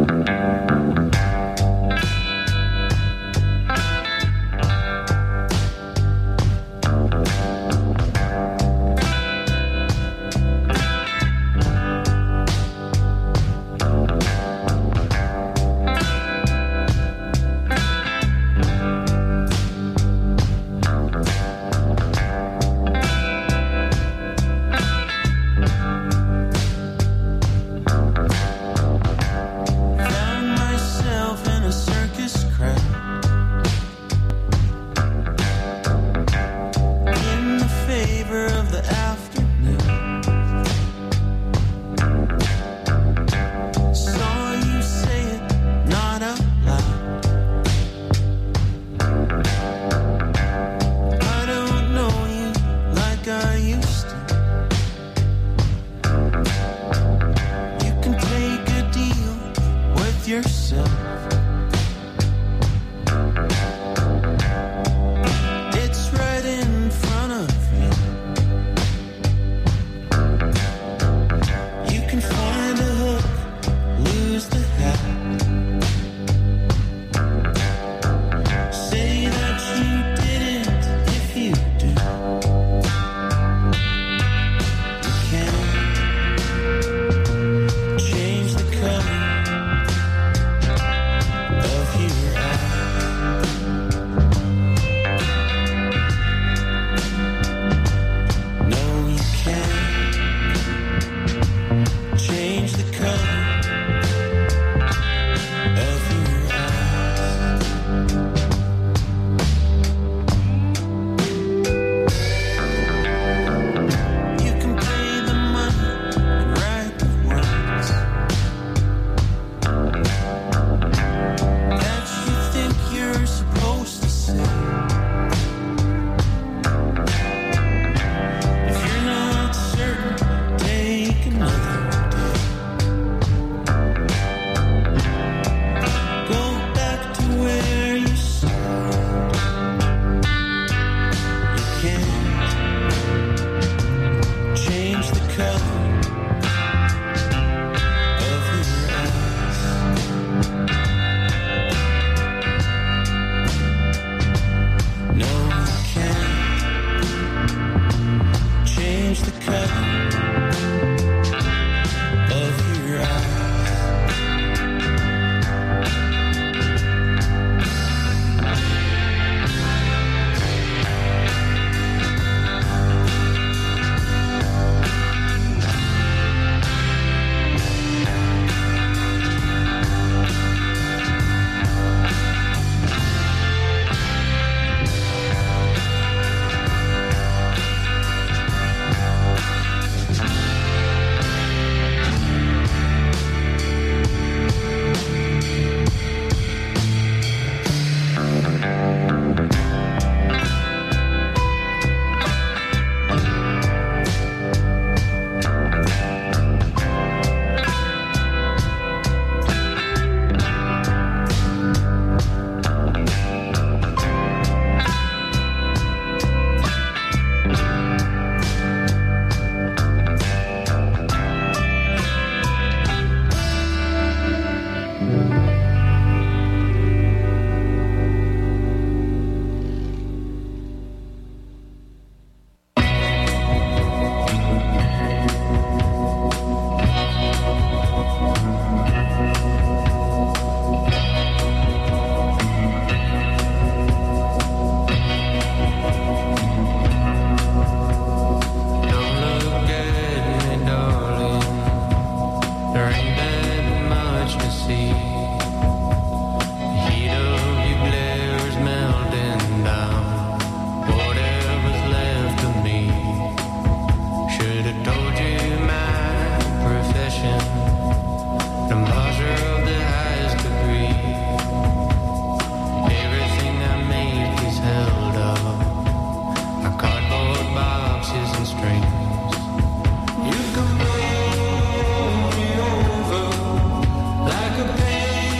You can roll me over like a pain.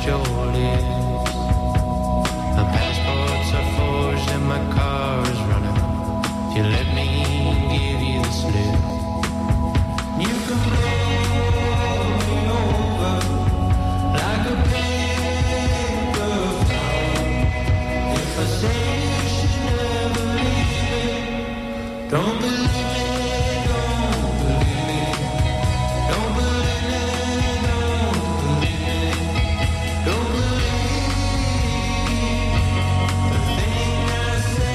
your lips. My passports are forged and my car is running. If you let me give you the slip, you can roll me over like a paper flower. If I say you should never leave me, don't believe me, don't believe me, don't believe me, don't believe me, don't believe the thing I say.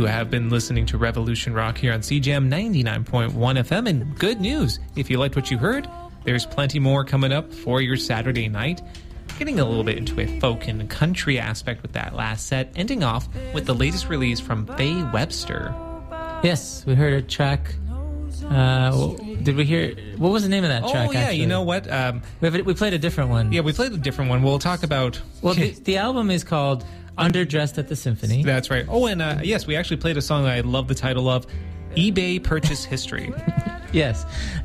have been listening to Revolution Rock here on CJAM 99.1 FM. And good news, if you liked what you heard, there's plenty more coming up for your Saturday night. Getting a little bit into a folk and country aspect with that last set, ending off with the latest release from Faye Webster. Yes, we heard a track. Did we hear? What was the name of that track? Oh, yeah, actually? You know what? We played a different one. Yeah, we played a different one. We'll talk about... Well, the album is called Underdressed at the Symphony. That's right. Oh, and yes, we actually played a song that I love the title of, eBay Purchase History. Yes.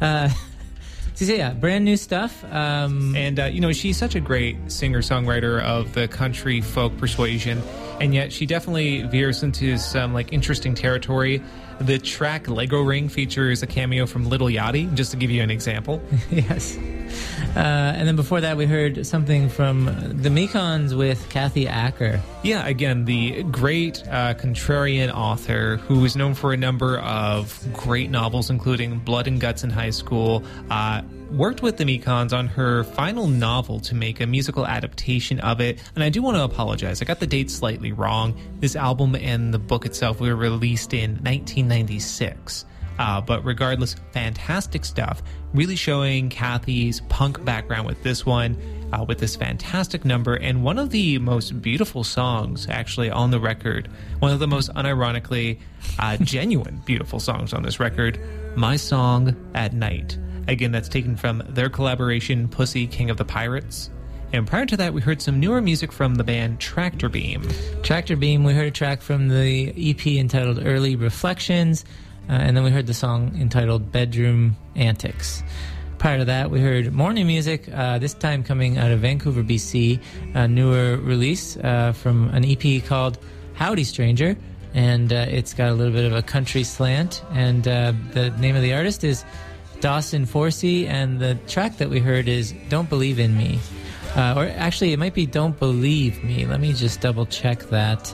So yeah, brand new stuff. And, she's such a great singer-songwriter of the country folk persuasion, and yet she definitely veers into some, interesting territory. The track Lego Ring features a cameo from Little Yachty, just to give you an example. Yes. And then before that, we heard something from the Mekons with Kathy Acker. Yeah, again, the great contrarian author who is known for a number of great novels, including Blood and Guts in high school, worked with the Mekons on her final novel to make a musical adaptation of it. And I do want to apologize. I got the date slightly wrong. This album and the book itself were released in 1996. But regardless, fantastic stuff. Really showing Kathy's punk background with this one, with this fantastic number, and one of the most beautiful songs actually on the record. One of the most unironically genuine beautiful songs on this record, My Song at Night. Again, that's taken from their collaboration, Pussy, King of the Pirates. And prior to that, we heard some newer music from the band Tractor Beam. Tractor Beam, we heard a track from the EP entitled Early Reflections, and then we heard the song entitled Bedroom Antics. Prior to that, we heard more new music, this time coming out of Vancouver, BC, a newer release from an EP called Howdy Stranger, and it's got a little bit of a country slant, and the name of the artist is Dawson Forsey, and the track that we heard is Don't Believe in Me. Or actually, it might be Don't Believe Me. Let me just double check that.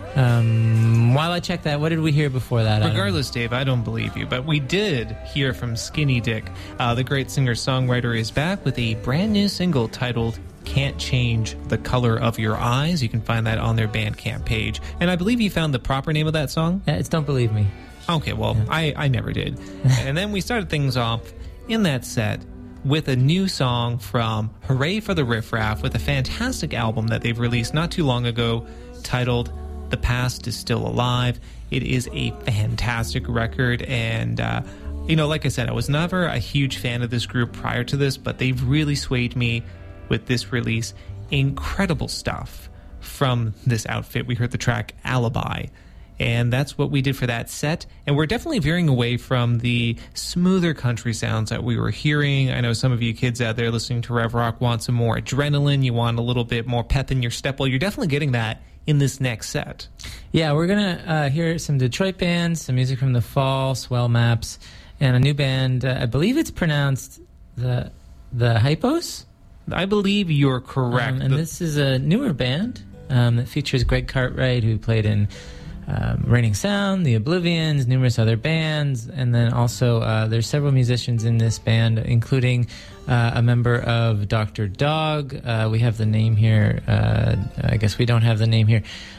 While I check that, what did we hear before that? Regardless, Dave, I don't believe you, but we did hear from Skinny Dick. The great singer-songwriter is back with a brand new single titled Can't Change the Color of Your Eyes. You can find that on their Bandcamp page. And I believe you found the proper name of that song? Yeah, it's Don't Believe Me. Okay, well, yeah. I never did. And then we started things off in that set with a new song from Hooray for the Riff Raff, with a fantastic album that they've released not too long ago titled The Past is Still Alive. It is a fantastic record, and like I said, I was never a huge fan of this group prior to this, but they've really swayed me with this release. Incredible stuff from this outfit. We heard the track Alibi, and that's what we did for that set. And we're definitely veering away from the smoother country sounds that we were hearing. I know some of you kids out there listening to Rev Rock want some more adrenaline. You want a little bit more pep in your step. Well, you're definitely getting that in this next set. Yeah, we're going to hear some Detroit bands, some music from the Fall, Swell Maps, and a new band. I believe it's pronounced the Hypos? I believe you're correct. And this is a newer band that features Greg Cartwright, who played in Raining Sound, The Oblivions, numerous other bands, and then also there's several musicians in this band, including a member of Dr. Dog. We have the name here. I guess we don't have the name here.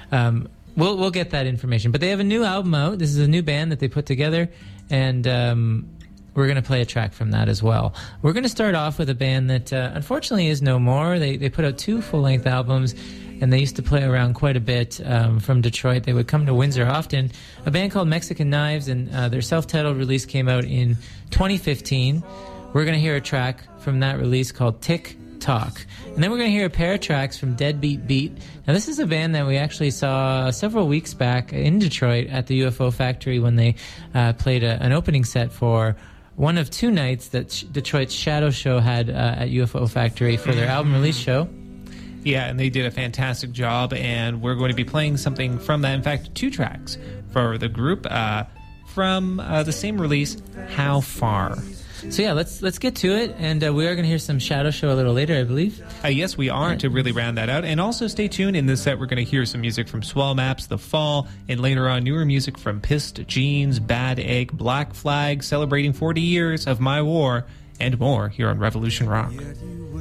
We'll get that information. But they have a new album out. This is a new band that they put together, and we're going to play a track from that as well. We're going to start off with a band that unfortunately is no more. They put out 2 full-length albums, and they used to play around quite a bit from Detroit. They would come to Windsor often. A band called Mexican Knives, and their self-titled release came out in 2015. We're going to hear a track from that release called Tick Talk. And then we're going to hear a pair of tracks from Deadbeat Beat. Now, this is a band that we actually saw several weeks back in Detroit at the UFO Factory when they played an opening set for one of 2 nights that Detroit's Shadow Show had at UFO Factory for their album release show. Yeah, and they did a fantastic job, and we're going to be playing something from that. In fact, 2 tracks for the group from the same release, How Far. So yeah, let's get to it, and we are going to hear some Shadow Show a little later, I believe. Yes, we are, to really round that out. And also stay tuned. In this set, we're going to hear some music from Swell Maps, The Fall, and later on, newer music from Pissed Jeans, Bad Egg, Black Flag, celebrating 40 years of My War, and more here on Revolution Rock.